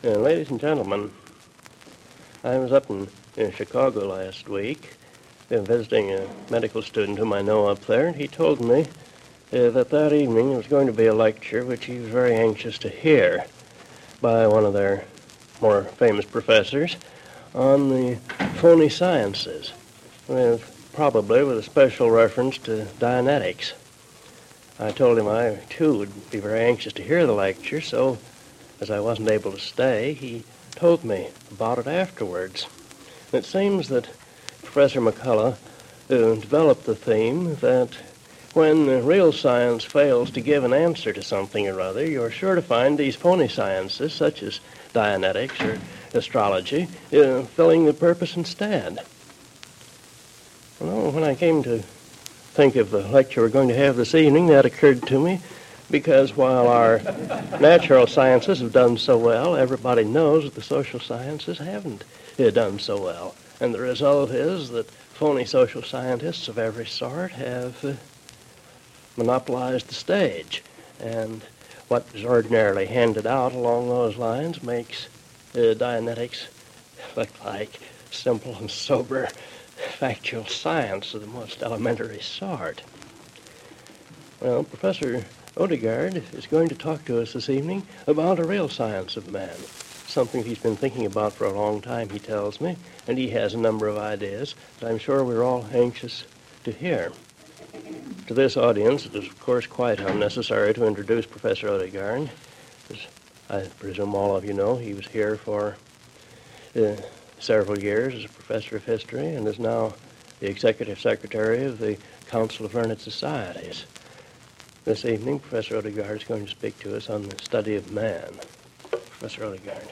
Ladies and gentlemen, I was up in Chicago last week visiting a medical student whom I know up there, and he told me that evening there was going to be a lecture which he was very anxious to hear by one of their more famous professors on the phony sciences, probably with a special reference to Dianetics. I told him I, too, would be very anxious to hear the lecture, so as I wasn't able to stay, he told me about it afterwards. It seems that Professor McCullough developed the theme that when real science fails to give an answer to something or other, you're sure to find these phony sciences, such as Dianetics or astrology, filling the purpose instead. Well, when I came to think of the lecture we're going to have this evening, that occurred to me because while our natural sciences have done so well, everybody knows that the social sciences haven't done so well. And the result is that phony social scientists of every sort have monopolized the stage. And what is ordinarily handed out along those lines makes Dianetics look like simple and sober factual science of the most elementary sort. Well, Professor Odegaard is going to talk to us this evening about a real science of man, something he's been thinking about for a long time, he tells me, and he has a number of ideas that I'm sure we're all anxious to hear. To this audience, it is, of course, quite unnecessary to introduce Professor Odegaard. As I presume all of you know, he was here for several years as a professor of history and is now the executive secretary of the Council of Learned Societies. This evening, Professor Odegaard is going to speak to us on the study of man. Professor Odegaard.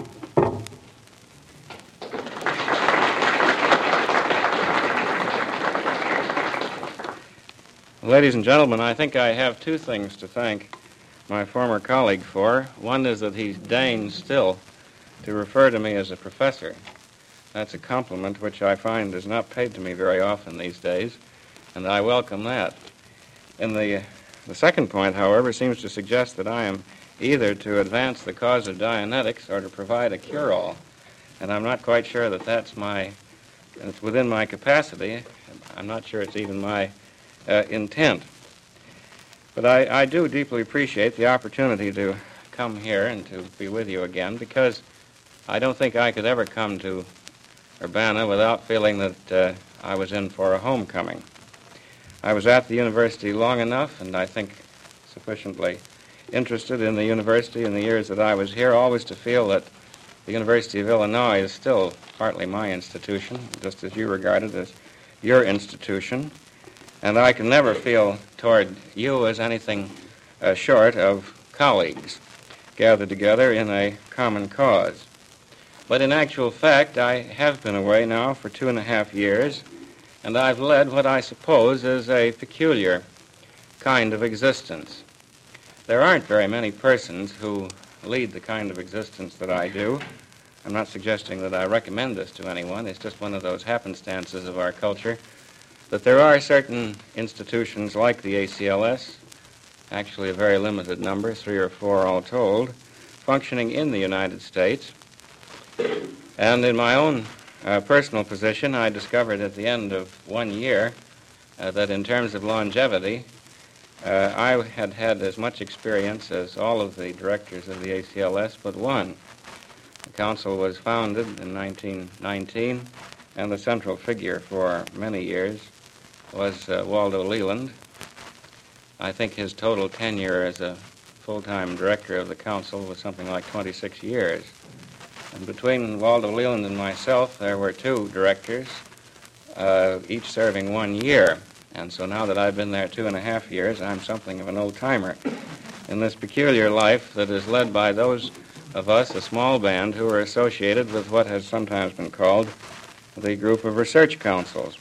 Ladies and gentlemen, I think I have two things to thank my former colleague for. One is that he deigns still to refer to me as a professor. That's a compliment which I find is not paid to me very often these days, and I welcome that. And the second point, however, seems to suggest that I am either to advance the cause of Dianetics or to provide a cure-all. And I'm not quite sure that it's within my capacity. I'm not sure it's even my intent. But I do deeply appreciate the opportunity to come here and to be with you again, because I don't think I could ever come to Urbana without feeling that I was in for a homecoming. I was at the university long enough, and I think sufficiently interested in the university in the years that I was here, always to feel that the University of Illinois is still partly my institution, just as you regard it as your institution. And I can never feel toward you as anything short of colleagues gathered together in a common cause. But in actual fact, I have been away now for 2.5 years, and I've led what I suppose is a peculiar kind of existence. There aren't very many persons who lead the kind of existence that I do. I'm not suggesting that I recommend this to anyone. It's just one of those happenstances of our culture that there are certain institutions like the ACLS, actually a very limited number, 3 or 4 all told, functioning in the United States. And in my own personal position, I discovered at the end of 1 year that in terms of longevity, I had had as much experience as all of the directors of the ACLS but one. The council was founded in 1919, and the central figure for many years was Waldo Leland. I think his total tenure as a full-time director of the council was something like 26 years. And between Waldo Leland and myself, there were 2 directors, each serving 1 year. And so now that I've been there 2.5 years, I'm something of an old-timer in this peculiar life that is led by those of us, a small band, who are associated with what has sometimes been called the group of research councils.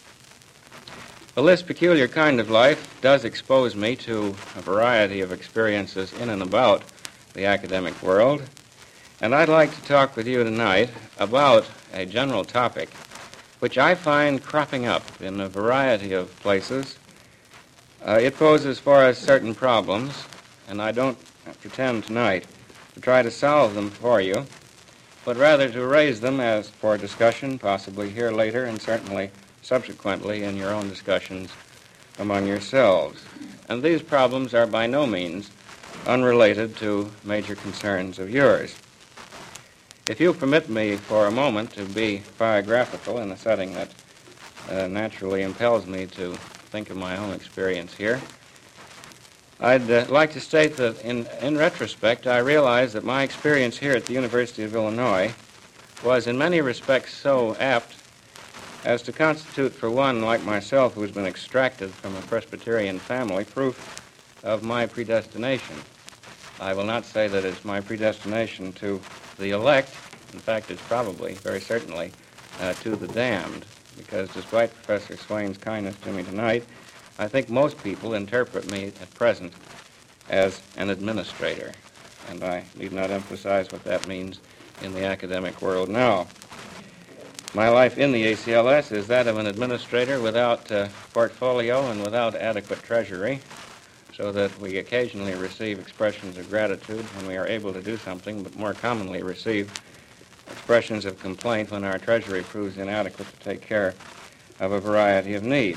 Well, this peculiar kind of life does expose me to a variety of experiences in and about the academic world, and I'd like to talk with you tonight about a general topic which I find cropping up in a variety of places. It poses for us certain problems, and I don't pretend tonight to try to solve them for you, but rather to raise them as for discussion, possibly here later and certainly subsequently in your own discussions among yourselves. And these problems are by no means unrelated to major concerns of yours. If you permit me for a moment to be biographical in a setting that naturally impels me to think of my own experience here, I'd like to state that in retrospect, I realize that my experience here at the University of Illinois was in many respects so apt as to constitute for one like myself who's been extracted from a Presbyterian family proof of my predestination. I will not say that it's my predestination to the elect. In fact, it's probably, very certainly, to the damned, because despite Professor Swain's kindness to me tonight, I think most people interpret me at present as an administrator, and I need not emphasize what that means in the academic world now. My life in the ACLS is that of an administrator without portfolio and without adequate treasury, so that we occasionally receive expressions of gratitude when we are able to do something, but more commonly receive expressions of complaint when our treasury proves inadequate to take care of a variety of needs.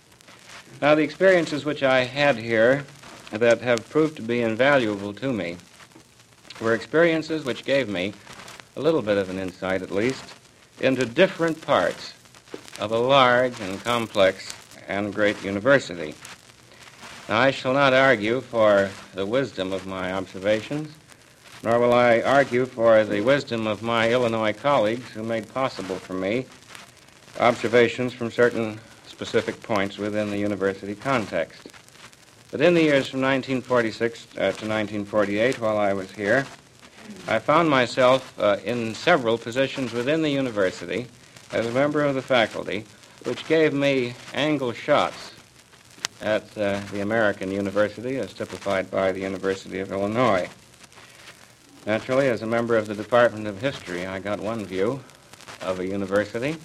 Now, the experiences which I had here that have proved to be invaluable to me were experiences which gave me a little bit of an insight, at least, into different parts of a large and complex and great university. Now, I shall not argue for the wisdom of my observations, nor will I argue for the wisdom of my Illinois colleagues who made possible for me observations from certain specific points within the university context. But in the years from 1946 to 1948, while I was here, I found myself in several positions within the university as a member of the faculty, which gave me angle shots at the American university as typified by the University of Illinois. Naturally, as a member of the Department of History, I got one view of a university,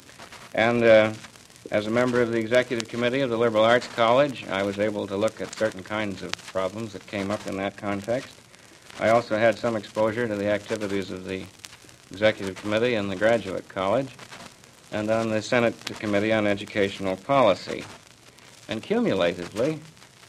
and as a member of the Executive Committee of the Liberal Arts College, I was able to look at certain kinds of problems that came up in that context. I also had some exposure to the activities of the Executive Committee and the Graduate College, and on the Senate Committee on Educational Policy. And cumulatively,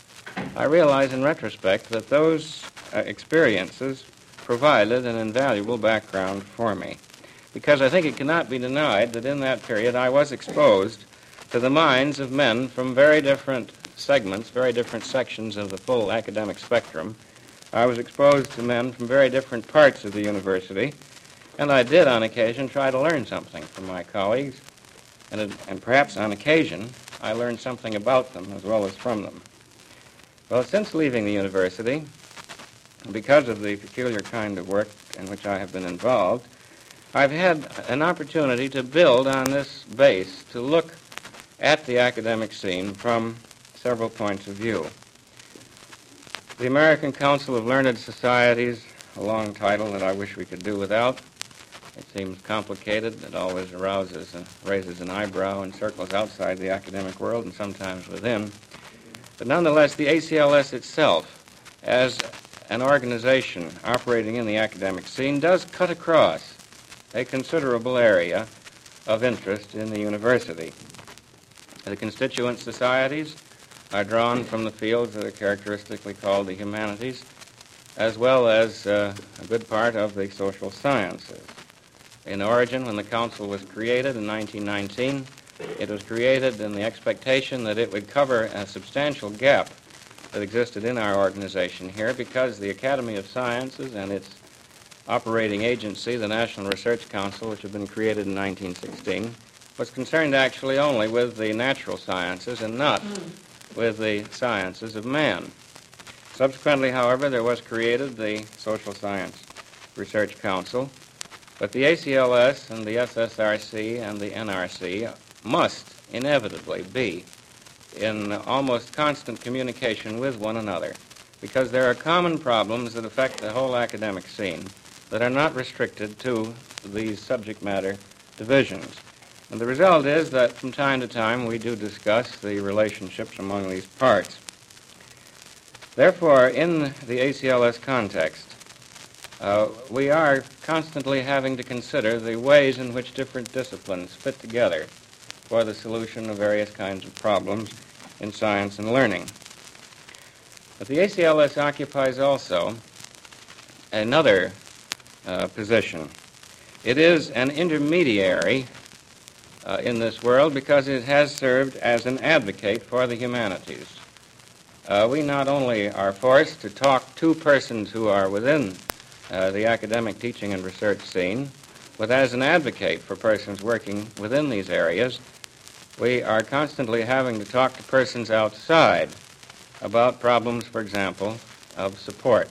I realize in retrospect that those experiences provided an invaluable background for me, because I think it cannot be denied that in that period I was exposed to the minds of men from very different segments, very different sections of the full academic spectrum. I was exposed to men from very different parts of the university, and I did on occasion try to learn something from my colleagues, and perhaps on occasion I learned something about them as well as from them. Well, since leaving the university, because of the peculiar kind of work in which I have been involved, I've had an opportunity to build on this base, to look at the academic scene from several points of view. The American Council of Learned Societies, a long title that I wish we could do without. It seems complicated. It always arouses and raises an eyebrow in circles outside the academic world and sometimes within. But nonetheless, the ACLS itself, as an organization operating in the academic scene, does cut across a considerable area of interest in the university. The constituent societies are drawn from the fields that are characteristically called the humanities, as well as a good part of the social sciences. In origin, when the council was created in 1919, it was created in the expectation that it would cover a substantial gap that existed in our organization here, because the Academy of Sciences and its operating agency, the National Research Council, which had been created in 1916, was concerned actually only with the natural sciences and not with the sciences of man. Subsequently, however, there was created the Social Science Research Council, but the ACLS and the SSRC and the NRC must inevitably be in almost constant communication with one another, because there are common problems that affect the whole academic scene that are not restricted to these subject matter divisions. And the result is that from time to time we do discuss the relationships among these parts. Therefore, in the ACLS context, we are constantly having to consider the ways in which different disciplines fit together for the solution of various kinds of problems in science and learning. But the ACLS occupies also another position. It is an intermediary in this world because it has served as an advocate for the humanities. We not only are forced to talk to persons who are within the academic teaching and research scene, but as an advocate for persons working within these areas, we are constantly having to talk to persons outside about problems, for example, of support.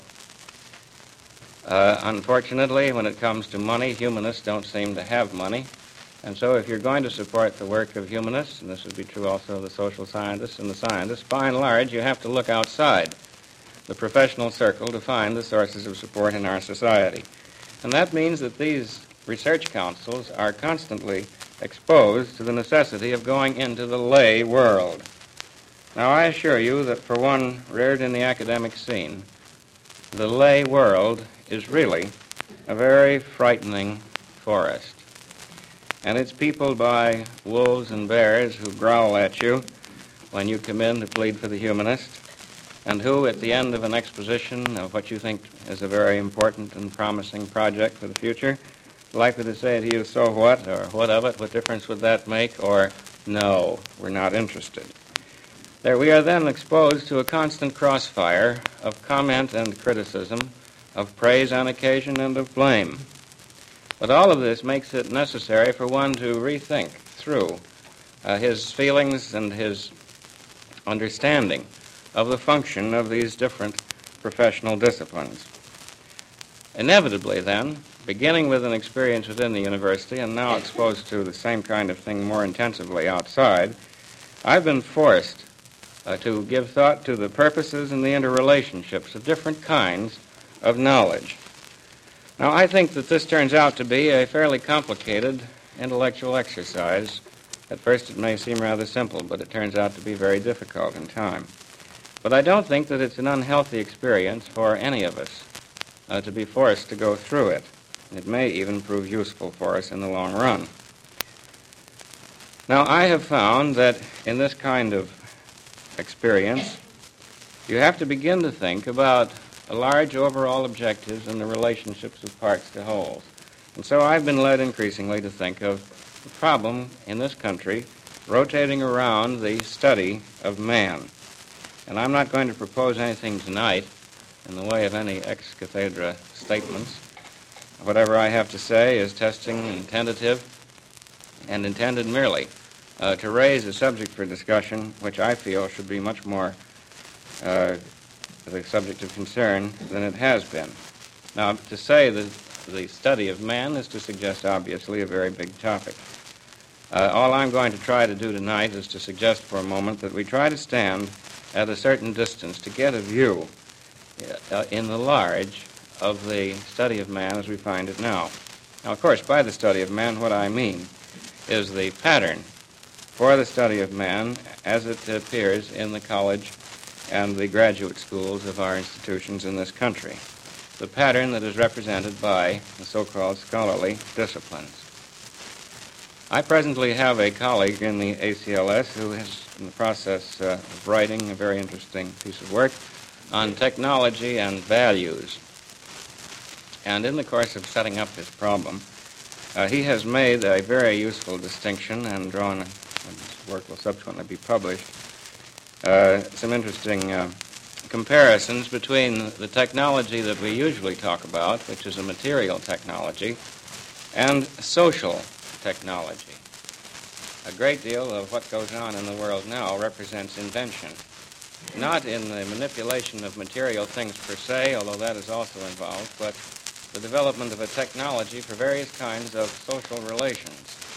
Unfortunately, when it comes to money, humanists don't seem to have money. And so if you're going to support the work of humanists, and this would be true also of the social scientists and the scientists, by and large, you have to look outside the professional circle to find the sources of support in our society. And that means that these research councils are constantly exposed to the necessity of going into the lay world. Now, I assure you that for one reared in the academic scene, the lay world is really a very frightening forest. And it's peopled by wolves and bears who growl at you when you come in to plead for the humanist, and who, at the end of an exposition of what you think is a very important and promising project for the future, likely to say to you, so what, or what of it, what difference would that make, or no, we're not interested. There we are then exposed to a constant crossfire of comment and criticism, of praise on occasion and of blame. But all of this makes it necessary for one to rethink through his feelings and his understanding of the function of these different professional disciplines. Inevitably, then, beginning with an experience within the university and now exposed to the same kind of thing more intensively outside, I've been forced to give thought to the purposes and the interrelationships of different kinds of knowledge. Now, I think that this turns out to be a fairly complicated intellectual exercise. At first it may seem rather simple, but it turns out to be very difficult in time. But I don't think that it's an unhealthy experience for any of us to be forced to go through it. It may even prove useful for us in the long run. Now, I have found that in this kind of experience, you have to begin to think about large overall objectives and the relationships of parts to wholes. And so I've been led increasingly to think of the problem in this country rotating around the study of man. And I'm not going to propose anything tonight in the way of any ex cathedra statements. Whatever I have to say is testing and tentative and intended merely to raise a subject for discussion which I feel should be much more the subject of concern than it has been. Now, to say that the study of man is to suggest, obviously, a very big topic. All I'm going to try to do tonight is to suggest for a moment that we try to stand at a certain distance to get a view in the large of the study of man as we find it now. Now, of course, by the study of man, what I mean is the pattern for the study of man as it appears in the college and the graduate schools of our institutions in this country. The pattern that is represented by the so-called scholarly disciplines. I presently have a colleague in the ACLS who is in the process of writing a very interesting piece of work on technology and values. And in the course of setting up his problem, he has made a very useful distinction and drawn, and this work will subsequently be published, some interesting comparisons between the technology that we usually talk about, which is a material technology, and social technology. A great deal of what goes on in the world now represents invention, not in the manipulation of material things per se, although that is also involved, but the development of a technology for various kinds of social relations.